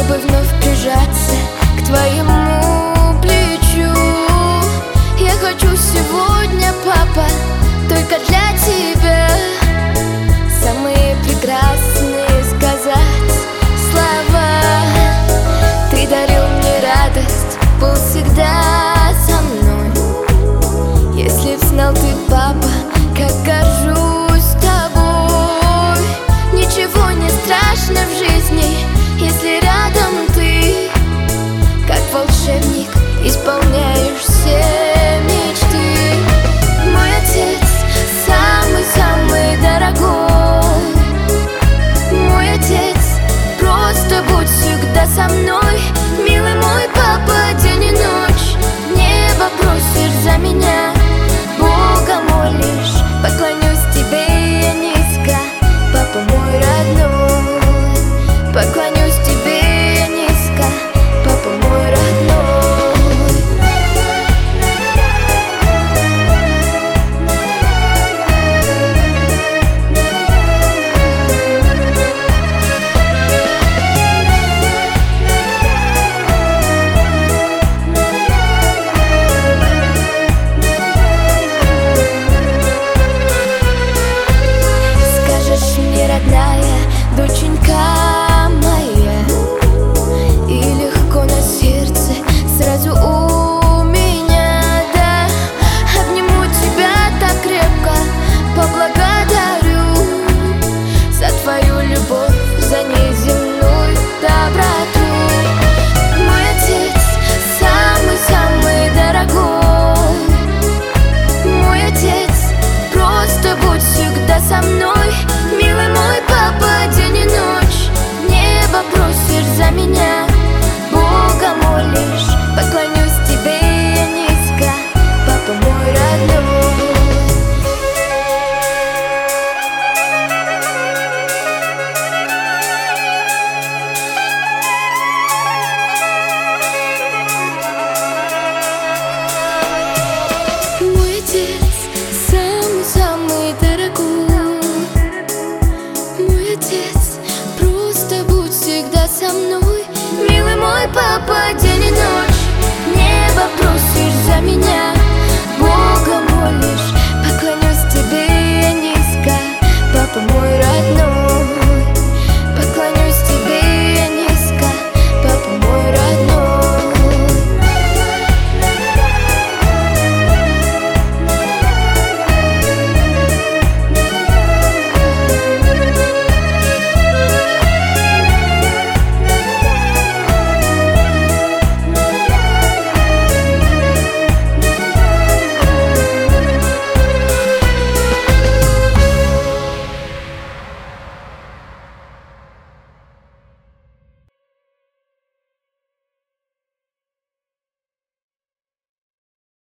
чтобы вновь прижаться к твоему плечу. Я хочу сегодня, папа, только для тебя самые прекрасные сказать слова. Ты дарил мне радость, был всегда со мной. Если б знал ты, папа, как горжусь тобой. Ничего не страшно в жизни, если рядом ты. Как волшебник исполняешь все мечты. Мой отец самый-самый дорогой. Мой отец, просто будь всегда со мной. Милый мой папа, день и ночь небо просишь за меня. Бога молишь, поклонюсь тебе я низко, папа мой родной. Поклонюсь тебе я низко, папа мой родной. Родная доченька моя, и легко на сердце сразу у меня, да. Обниму тебя так крепко, поблагодарю за твою любовь, за неземную доброту. Мой отец самый-самый дорогой. Мой отец, просто будь всегда со мной. Милый мой папа, день и ночь небо просишь за меня. Бога молишь, поклонюсь тебе я низко, папа мой родной. Мой отец самый-самый дорогой. Мой отец, просто будь всегда со мной. Милый мой папа,